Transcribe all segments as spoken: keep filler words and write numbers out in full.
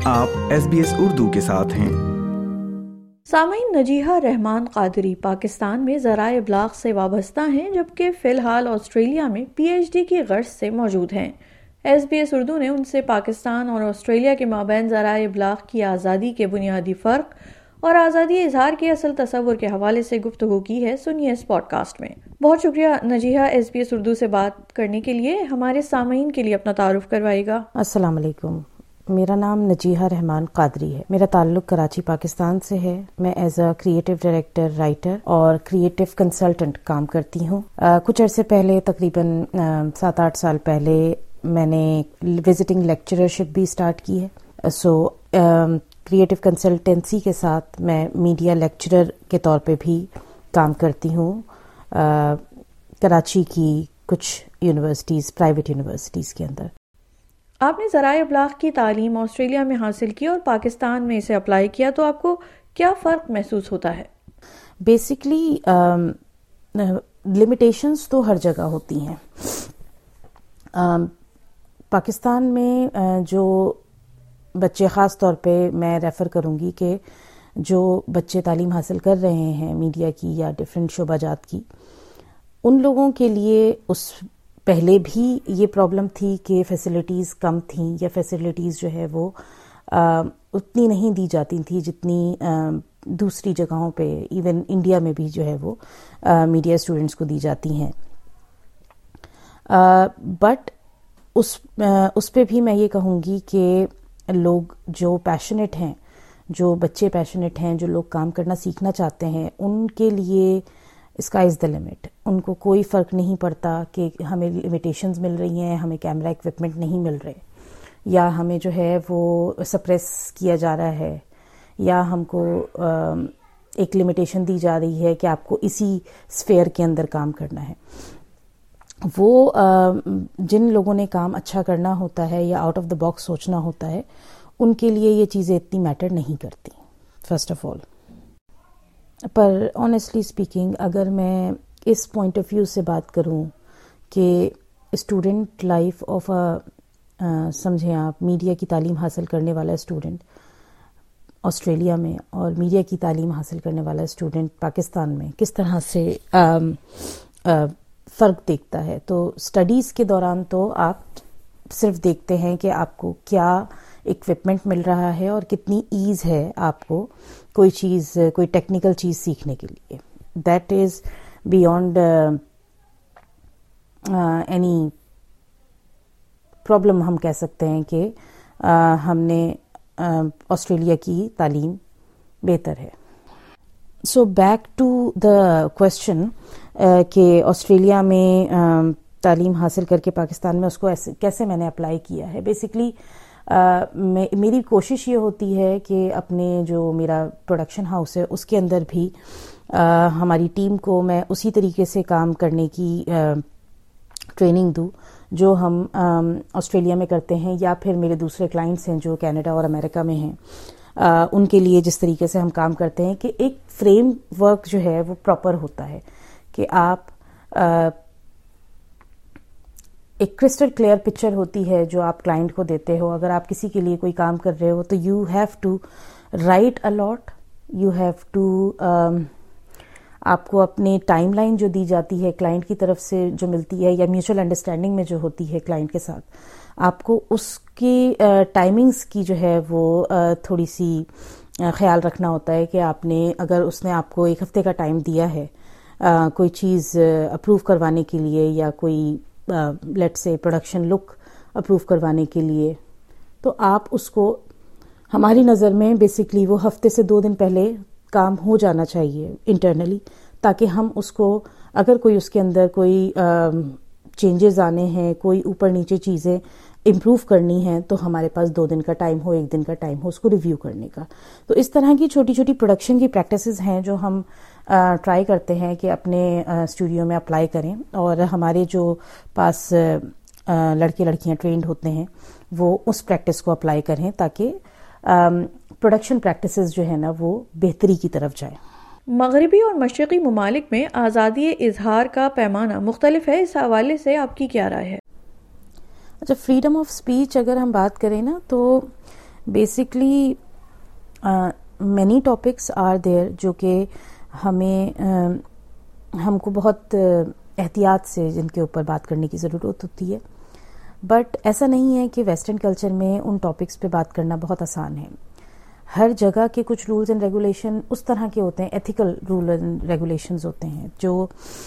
آپ S B S Urdu کے ساتھ ہیں۔ سامعین، نجیحہ رحمان قادری پاکستان میں ذرائع ابلاغ سے وابستہ ہیں، جبکہ فی الحال آسٹریلیا میں پی ایچ ڈی کی غرض سے موجود ہیں۔ ایس بی ایس اردو نے ان سے پاکستان اور آسٹریلیا کے مابین ذرائع ابلاغ کی آزادی کے بنیادی فرق اور آزادی اظہار کے اصل تصور کے حوالے سے گفتگو کی ہے۔ سنیے اس پوڈ کاسٹ میں۔ بہت شکریہ نجیحہ، ایس بی ایس اردو سے بات کرنے کے لیے۔ ہمارے سامعین کے لیے اپنا تعارف کروائے گا۔ السلام علیکم، میرا نام نجیحہ رحمان قادری ہے۔ میرا تعلق کراچی پاکستان سے ہے۔ میں as a creative director, writer اور کریٹو کنسلٹنٹ کام کرتی ہوں۔ آ, کچھ عرصے پہلے، تقریباً سات آٹھ سال پہلے، میں نے وزٹنگ لیکچررشپ بھی اسٹارٹ کی ہے۔ سو کریٹو کنسلٹنسی کے ساتھ میں میڈیا لیکچرر کے طور پہ بھی کام کرتی ہوں آ, کراچی کی کچھ یونیورسٹیز، پرائیویٹ یونیورسٹیز کے اندر۔ آپ نے ذرائع ابلاغ کی تعلیم آسٹریلیا میں حاصل کی اور پاکستان میں اسے اپلائی کیا، تو آپ کو کیا فرق محسوس ہوتا ہے؟ بیسکلی لمیٹیشنز تو ہر جگہ ہوتی ہیں۔ um, پاکستان میں uh, جو بچے، خاص طور پہ میں ریفر کروں گی کہ جو بچے تعلیم حاصل کر رہے ہیں میڈیا کی یا ڈفرینٹ شعبہ جات کی، ان لوگوں کے لیے اس پہلے بھی یہ پرابلم تھی کہ فیسلٹیز کم تھیں، یا فیسلٹیز جو ہے وہ آ, اتنی نہیں دی جاتی تھیں جتنی آ, دوسری جگہوں پہ، ایون انڈیا میں بھی جو ہے وہ آ, میڈیا اسٹوڈنٹس کو دی جاتی ہیں۔ بٹ اس آ, اس پہ بھی میں یہ کہوں گی کہ لوگ جو پیشنیٹ ہیں، جو بچے پیشنیٹ ہیں، جو لوگ کام کرنا سیکھنا چاہتے ہیں، ان کے لیے اسکائی از دا لمٹ۔ ان کو کوئی فرق نہیں پڑتا کہ ہمیں لمیٹیشنز مل رہی ہیں، ہمیں کیمرہ ایکوپمنٹ نہیں مل رہے، یا ہمیں جو ہے وہ سپریس کیا جا رہا ہے، یا ہم کو ایک لمیٹیشن دی جا رہی ہے کہ آپ کو اسی اسفیئر کے اندر کام کرنا ہے۔ وہ جن لوگوں نے کام اچھا کرنا ہوتا ہے یا آؤٹ آف دا باکس سوچنا ہوتا ہے، ان کے لیے یہ چیزیں اتنی میٹر نہیں کرتی، فرسٹ آف آل۔ پر آنیسٹلی اسپیکنگ، اگر میں اس پوائنٹ آف ویو سے بات کروں کہ اسٹوڈنٹ لائف آف اے، سمجھیں آپ، میڈیا کی تعلیم حاصل کرنے والا اسٹوڈنٹ آسٹریلیا میں اور میڈیا کی تعلیم حاصل کرنے والا اسٹوڈنٹ پاکستان میں کس طرح سے آ, آ, فرق دیکھتا ہے، تو اسٹڈیز کے دوران تو آپ صرف دیکھتے ہیں کہ آپ کو کیا اکوپمنٹ مل رہا ہے اور کتنی ایز ہے آپ کو کوئی چیز، کوئی ٹیکنیکل چیز سیکھنے کے لیے۔ That is beyond any problem, ہم کہہ سکتے ہیں کہ uh, ہم نے آسٹریلیا uh, کی تعلیم بہتر ہے۔ So back to the question کہ آسٹریلیا میں uh, تعلیم حاصل کر کے پاکستان میں اس کو ایسے کیسے میں نے اپلائی کیا ہے۔ بیسکلی Uh, میں میری کوشش یہ ہوتی ہے کہ اپنے جو میرا پروڈکشن ہاؤس ہے اس کے اندر بھی uh, ہماری ٹیم کو میں اسی طریقے سے کام کرنے کی ٹریننگ uh, دوں جو ہم um, آسٹریلیا میں کرتے ہیں، یا پھر میرے دوسرے کلائنٹس ہیں جو کینیڈا اور امریکہ میں ہیں، uh, ان کے لیے جس طریقے سے ہم کام کرتے ہیں کہ ایک فریم ورک جو ہے وہ پراپر ہوتا ہے کہ آپ uh, ایک کرسٹل کلیئر پکچر ہوتی ہے جو آپ کلائنٹ کو دیتے ہو۔ اگر آپ کسی کے لیے کوئی کام کر رہے ہو تو you have to write a lot, you have to, آپ کو اپنے ٹائم لائن جو دی جاتی ہے کلائنٹ کی طرف سے جو ملتی ہے، یا میوچل انڈرسٹینڈنگ میں جو ہوتی ہے کلائنٹ کے ساتھ، آپ کو اس کی ٹائمنگز کی جو ہے وہ تھوڑی سی خیال رکھنا ہوتا ہے کہ آپ نے، اگر اس نے آپ کو ایک ہفتے کا ٹائم دیا ہے کوئی چیز اپروو کروانے کے لیے، یا کوئی لیٹ سے پروڈکشن لک اپروو کروانے کے لیے، تو آپ اس کو، ہماری نظر میں بیسکلی وہ ہفتے سے دو دن پہلے کام ہو جانا چاہیے انٹرنلی، تاکہ ہم اس کو، اگر کوئی اس کے اندر کوئی چینجز آنے ہیں، کوئی اوپر نیچے چیزیں امپروو کرنی ہیں، تو ہمارے پاس دو دن کا ٹائم ہو، ایک دن کا ٹائم ہو اس کو ریویو کرنے کا۔ تو اس طرح کی چھوٹی چھوٹی پروڈکشن کی پریکٹسز ہیں جو ہم ٹرائی کرتے ہیں کہ اپنے اسٹوڈیو میں اپلائی کریں، اور ہمارے جو پاس لڑکے لڑکیاں ٹرینڈ ہوتے ہیں وہ اس پریکٹس کو اپلائی کریں، تاکہ پروڈکشن پریکٹسز جو ہے نا وہ بہتری کی طرف جائیں۔ مغربی اور مشرقی ممالک میں آزادی اظہار کا پیمانہ مختلف ہے، اس حوالے سے آپ کی کیا رائے ہے؟ اچھا، فریڈم آف اسپیچ اگر ہم بات کریں نا، تو basically many topics are there جو کہ ہمیں ہم کو بہت احتیاط سے جن کے اوپر بات کرنے کی ضرورت ہوتی ہے، بٹ ایسا نہیں ہے کہ ویسٹرن کلچر میں ان ٹاپکس پہ بات کرنا بہت آسان ہے. ہر جگہ کے کچھ رولز اینڈ ریگولیشن اس طرح کے ہوتے ہیں، ایتھیکل رول اینڈ ریگولیشنز ہوتے ہیں جو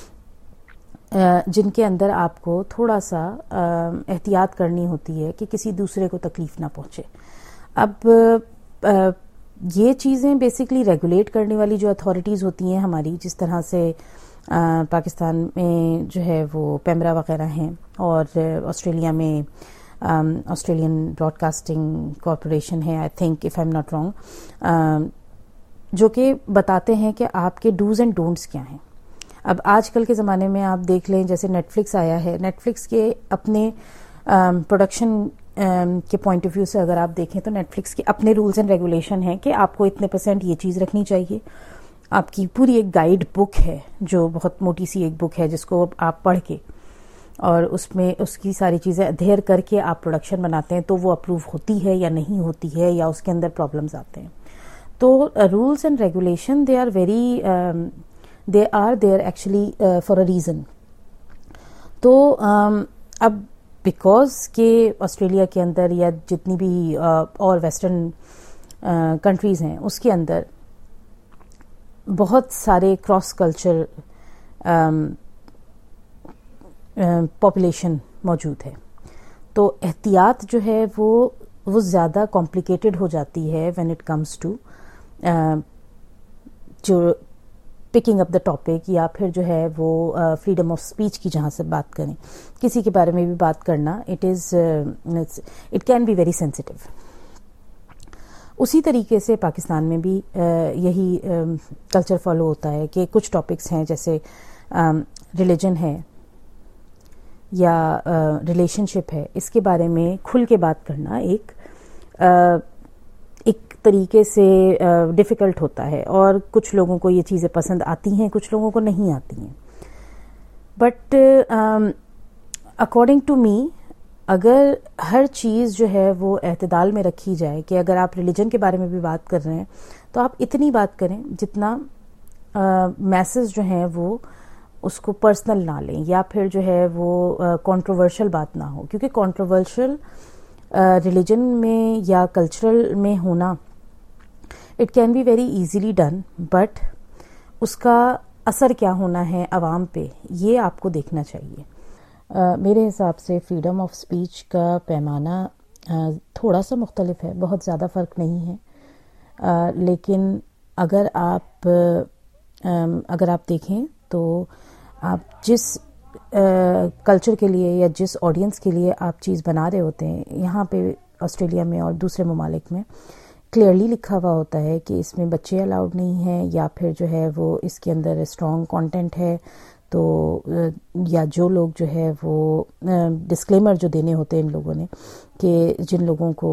جن کے اندر آپ کو تھوڑا سا احتیاط کرنی ہوتی ہے کہ کسی دوسرے کو تکلیف نہ پہنچے. اب یہ چیزیں بیسکلی ریگولیٹ کرنے والی جو اتھارٹیز ہوتی ہیں ہماری، جس طرح سے پاکستان میں جو ہے وہ پیمرا وغیرہ ہیں، اور آسٹریلیا میں آسٹریلین براڈ کاسٹنگ کارپوریشن ہے، I think if I am not wrong, جو کہ بتاتے ہیں کہ آپ کے ڈوز اینڈ ڈونٹس کیا ہیں. اب آج کل کے زمانے میں آپ دیکھ لیں، جیسے نیٹ فلکس آیا ہے، نیٹ فلکس کے اپنے پروڈکشن کے پوائنٹ آف ویو سے اگر آپ دیکھیں تو نیٹ فلکس کے اپنے رولز اینڈ ریگولیشن ہیں کہ آپ کو اتنے پرسینٹ یہ چیز رکھنی چاہیے. آپ کی پوری ایک گائیڈ بک ہے جو بہت موٹی سی ایک بک ہے جس کو آپ پڑھ کے اور اس میں اس کی ساری چیزیں ادھیر کر کے آپ پروڈکشن بناتے ہیں تو وہ اپروو ہوتی ہے یا نہیں ہوتی ہے، یا اس کے اندر پرابلمز آتے ہیں. تو rules and regulation they are very they are there actually for a reason. تو اب بیکاز کہ آسٹریلیا کے اندر یا جتنی بھی اور ویسٹرن کنٹریز ہیں اس کے اندر بہت سارے کراس کلچر پاپولیشن موجود ہے، تو احتیاط جو ہے وہ وہ زیادہ کمپلیکیٹڈ ہو جاتی ہے وین اٹ کمز ٹو جو پکنگ اپ دا ٹاپک، یا پھر جو ہے وہ فریڈم آف اسپیچ کی جہاں سے بات کریں، کسی کے بارے میں بھی بات کرنا، it is it can be very sensitive. اسی طریقے سے پاکستان میں بھی یہی کلچر فالو ہوتا ہے کہ کچھ ٹاپکس ہیں جیسے ریلیجن ہے یا ریلیشن شپ ہے، اس کے بارے میں کھل کے بات کرنا ایک ایک طریقے سے ڈیفیکلٹ ہوتا ہے، اور کچھ لوگوں کو یہ چیزیں پسند آتی ہیں، کچھ لوگوں کو نہیں آتی ہیں. بٹ اکارڈنگ ٹو می، اگر ہر چیز جو ہے وہ اعتدال میں رکھی جائے، کہ اگر آپ ریلیجن کے بارے میں بھی بات کر رہے ہیں تو آپ اتنی بات کریں جتنا میسز جو ہیں وہ اس کو پرسنل نہ لیں، یا پھر جو ہے وہ کنٹروورشل بات نہ ہو، کیونکہ کنٹروورشل ریلیجن میں یا کلچرل میں ہونا it can be very easily done, but اس کا اثر کیا ہونا ہے عوام پہ یہ آپ کو دیکھنا چاہیے. Uh, میرے حساب سے فریڈم آف اسپیچ کا پیمانہ uh, تھوڑا سا مختلف ہے، بہت زیادہ فرق نہیں ہے، uh, لیکن اگر آپ uh, um, اگر آپ دیکھیں تو آپ جس کلچر uh, کے لیے یا جس آڈینس کے لیے آپ چیز بنا رہے ہوتے ہیں، یہاں پہ آسٹریلیا میں اور دوسرے ممالک میں کلیئرلی لکھا ہوا ہوتا ہے کہ اس میں بچے الاؤڈ نہیں ہیں، یا پھر جو ہے وہ اس کے اندر اسٹرانگ کانٹینٹ ہے، تو یا جو لوگ جو ہے وہ ڈسکلیمر جو دینے ہوتے ہیں ان لوگوں نے کہ جن لوگوں کو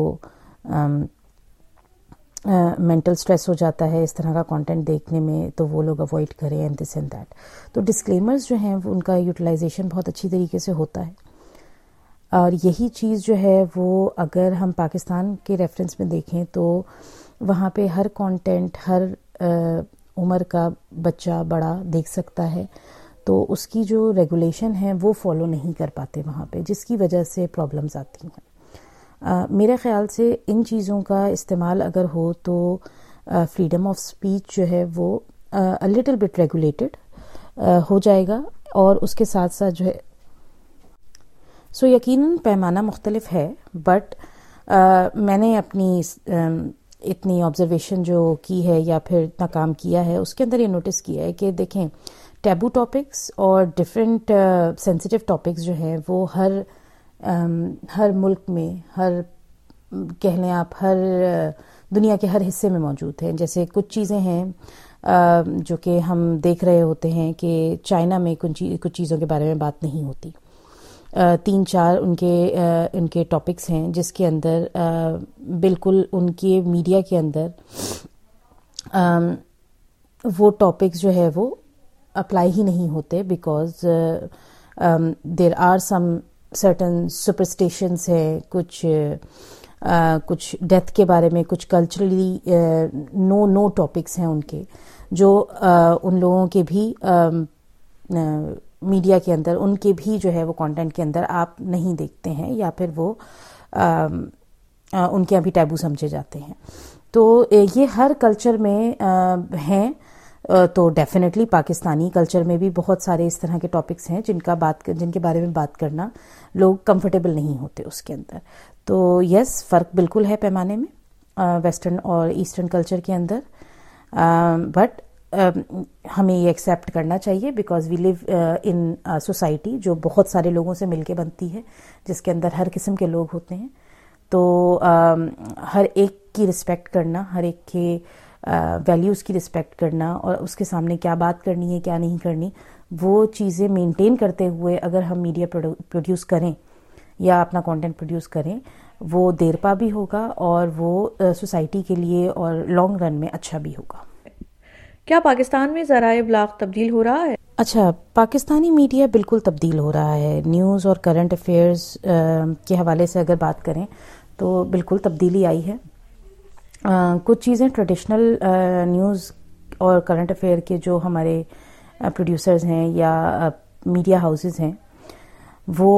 مینٹل اسٹریس ہو جاتا ہے اس طرح کا کانٹینٹ دیکھنے میں، تو وہ لوگ اوائڈ کریں اینڈ دس اینڈ دیٹ. تو ڈسکلیمرز جو ہیں وہ ان کا یوٹیلائزیشن بہت اچھی طریقے سے ہوتا ہے، اور یہی چیز جو ہے وہ اگر ہم پاکستان کے ریفرنس میں دیکھیں تو وہاں پہ ہر کانٹینٹ ہر عمر کا بچہ بڑا دیکھ سکتا ہے، تو اس کی جو ریگولیشن ہے وہ فالو نہیں کر پاتے وہاں پہ، جس کی وجہ سے پرابلمز آتی ہیں. uh, میرے خیال سے ان چیزوں کا استعمال اگر ہو تو فریڈم آف اسپیچ جو ہے وہ لٹل بٹ ریگولیٹڈ ہو جائے گا، اور اس کے ساتھ ساتھ جو ہے سو so یقیناً پیمانہ مختلف ہے، بٹ uh, میں نے اپنی uh, اتنی آبزرویشن جو کی ہے یا پھر اتنا کام کیا ہے اس کے اندر یہ نوٹس کیا ہے کہ دیکھیں ٹیبو ٹاپکس اور ڈفرینٹ سینسیٹیو ٹاپکس جو ہیں وہ ہر um, ہر ملک میں، ہر کہہ لیں آپ ہر دنیا کے ہر حصے میں موجود ہیں. جیسے کچھ چیزیں ہیں uh, جو کہ ہم دیکھ رہے ہوتے ہیں کہ چائنا میں کچھ کچھ چیزوں کے بارے میں بات نہیں ہوتی. Uh, تین چار ان کے uh, ان کے ٹاپکس ہیں جس کے اندر uh, بالکل ان کے میڈیا کے اندر um, وہ ٹاپکس جو ہے وہ اپلائی ہی نہیں ہوتے، because there are some certain superstitions ہے، کچھ کچھ ڈیتھ کے بارے میں، کچھ کلچرلی نو نو ٹاپکس ہیں ان کے، جو ان لوگوں کے بھی میڈیا کے اندر، ان کے بھی جو ہے وہ کانٹینٹ کے اندر آپ نہیں دیکھتے ہیں، یا پھر وہ ان کے ابھی ٹیبو سمجھے جاتے ہیں. تو یہ ہر کلچر میں ہیں. تو ڈیفینیٹلی پاکستانی کلچر میں بھی بہت سارے اس طرح کے ٹاپکس ہیں جن کا بات جن کے بارے میں بات کرنا لوگ کمفرٹیبل نہیں ہوتے اس کے اندر. تو یس، فرق بالکل ہے پیمانے میں ویسٹرن اور ایسٹرن کلچر کے اندر، بٹ ہمیں یہ ایکسیپٹ کرنا چاہیے because we leave in society جو بہت سارے لوگوں سے مل کے بنتی ہے، جس کے اندر ہر قسم کے لوگ ہوتے ہیں. تو ہر ایک کی رسپیکٹ کرنا، ہر ایک کے ویلیوز کی رسپیکٹ کرنا، اور اس کے سامنے کیا بات کرنی ہے کیا نہیں کرنی، وہ چیزیں مینٹین کرتے ہوئے اگر ہم میڈیا پروڈیوس کریں یا اپنا کانٹینٹ پروڈیوس کریں، وہ دیر پا بھی ہوگا اور وہ سوسائٹی کے لیے اور لانگ رن میں اچھا بھی ہوگا. کیا پاکستان میں ذرائع ابلاغ تبدیل ہو رہا ہے؟ اچھا، پاکستانی میڈیا بالکل تبدیل ہو رہا ہے. نیوز اور کرنٹ افیئرز کے حوالے سے اگر بات کریں تو بالکل تبدیلی آئی ہے. کچھ چیزیں ٹریڈیشنل نیوز اور کرنٹ افیئر کے جو ہمارے پروڈیوسرز ہیں یا میڈیا ہاؤسز ہیں وہ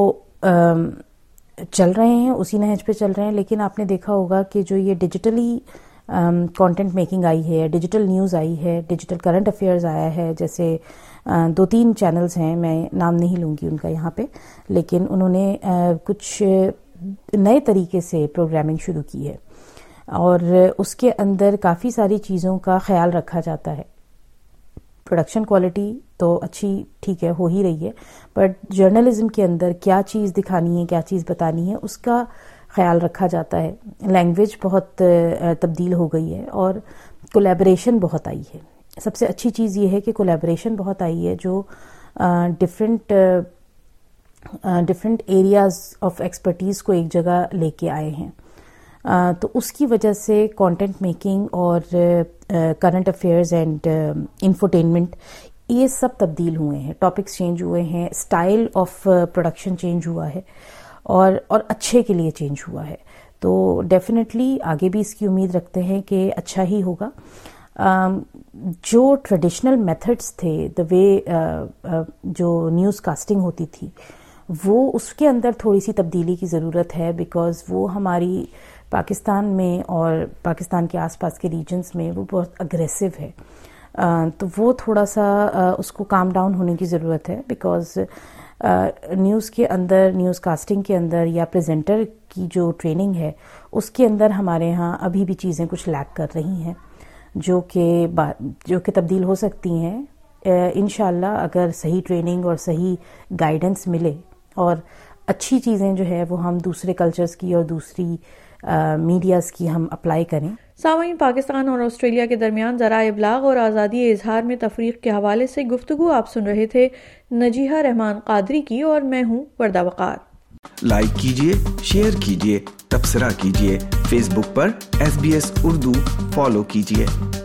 چل رہے ہیں، اسی نہج پہ چل رہے ہیں. لیکن آپ نے دیکھا ہوگا کہ جو یہ ڈیجیٹلی کانٹینٹ میکنگ آئی ہے، ڈیجیٹل نیوز آئی ہے، ڈیجیٹل کرنٹ افیئرز آیا ہے، جیسے دو تین چینلز ہیں، میں نام نہیں لوں گی ان کا یہاں پہ، لیکن انہوں نے کچھ نئے طریقے سے پروگرامنگ شروع کی ہے اور اس کے اندر کافی ساری چیزوں کا خیال رکھا جاتا ہے. پروڈکشن کوالٹی تو اچھی ٹھیک ہے ہو ہی رہی ہے، بٹ جرنلزم کے اندر کیا چیز دکھانی ہے، کیا چیز بتانی ہے، اس کا خیال رکھا جاتا ہے. لینگویج بہت تبدیل ہو گئی ہے اور کولیبریشن بہت آئی ہے. سب سے اچھی چیز یہ ہے کہ کولیبریشن بہت آئی ہے، جو different different areas of expertise کو ایک جگہ لے کے آئے ہیں. تو اس کی وجہ سے کانٹینٹ میکنگ اور کرنٹ افیئرز اینڈ انفوٹینمنٹ یہ سب تبدیل ہوئے ہیں. ٹاپکس چینج ہوئے ہیں، اسٹائل آف پروڈکشن چینج ہوا ہے، اور اور اچھے کے لیے چینج ہوا ہے. تو ڈیفینیٹلی آگے بھی اس کی امید رکھتے ہیں کہ اچھا ہی ہوگا. جو ٹریڈیشنل میتھڈس تھے، دا وے جو نیوز کاسٹنگ ہوتی تھی، وہ اس کے اندر تھوڑی سی تبدیلی کی ضرورت ہے، بیکاز وہ ہماری پاکستان میں اور پاکستان کے آس پاس کے ریجنز میں وہ بہت اگریسو ہے. تو وہ تھوڑا سا اس کو کام ڈاؤن ہونے کی ضرورت ہے، بیکاز نیوز کے اندر، نیوز کاسٹنگ کے اندر یا پریزنٹر کی جو ٹریننگ ہے اس کے اندر ہمارے ہاں ابھی بھی چیزیں کچھ لیک کر رہی ہیں، جو کہ جو کہ تبدیل ہو سکتی ہیں انشاءاللہ اگر صحیح ٹریننگ اور صحیح گائیڈنس ملے اور اچھی چیزیں جو ہے وہ ہم دوسرے کلچرز کی اور دوسری میڈیاز کی ہم اپلائی کریں. سامعین، پاکستان اور آسٹریلیا کے درمیان ذرائع ابلاغ اور آزادی اظہار میں تفریق کے حوالے سے گفتگو آپ سن رہے تھے نجیحہ رحمان قادری کی، اور میں ہوں وردہ وقار. لائک کیجئے، شیئر کیجئے، تبصرہ کیجئے. فیس بک پر S B S Urdu follow کیجئے.